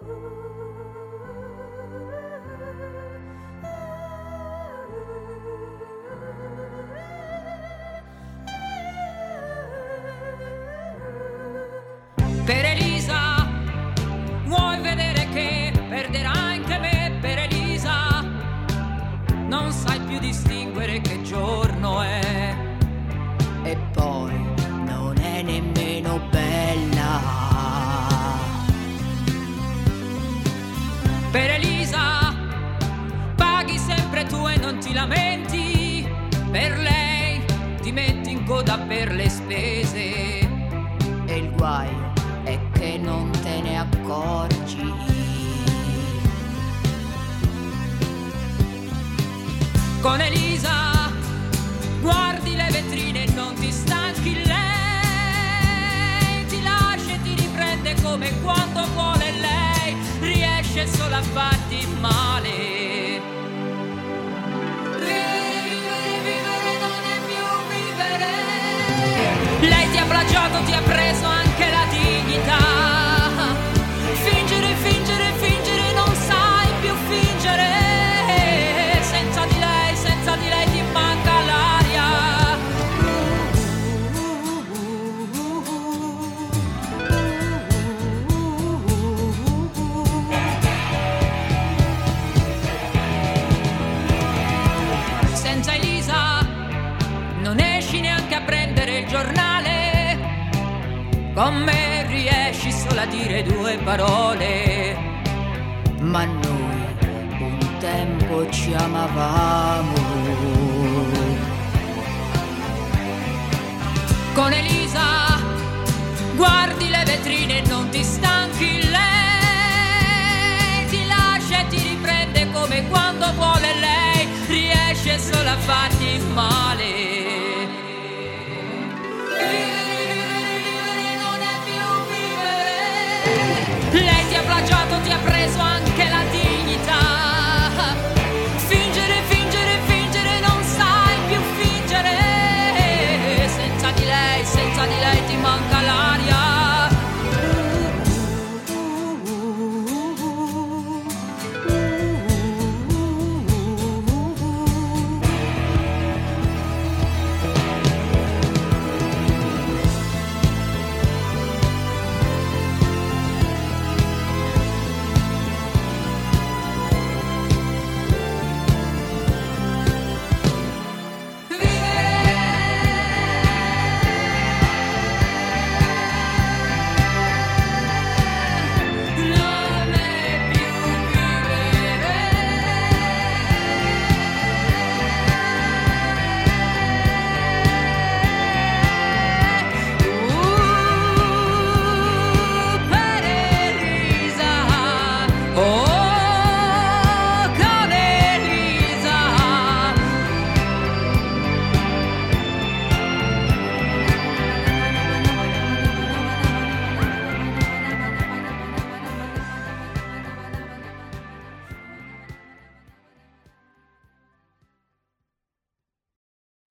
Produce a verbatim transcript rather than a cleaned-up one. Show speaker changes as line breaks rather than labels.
Per Elisa, vuoi vedere che perderà anche me? Per Elisa, non sai più distinguere che giorno è. E poi non è nemmeno bella. Per Elisa, paghi sempre tu e non ti lamenti. Per lei ti metti in coda per le spese. E il guaio è che non te ne accorgi. Con Elisa guardi le vetrine e non ti stanchi. Lei ti lascia e ti riprende come quando vuole lei. Riesce solo a farti male. Vivere, vivere non è più vivere. Lei ti ha plagiato, ti ha preso anche la dignità. Fingere, fingere, fingere, non sai più fingere. Senza di lei, senza di lei ti manca l'aria. Senza Elisa non esci neanche a prendere il giornale. Con me riesci solo a dire due parole. Ma noi un tempo ci amavamo. Con Elisa guardi le vetrine e non ti stanchi. Lei ti lascia e ti riprende come quando vuole lei. Riesce solo a farti male.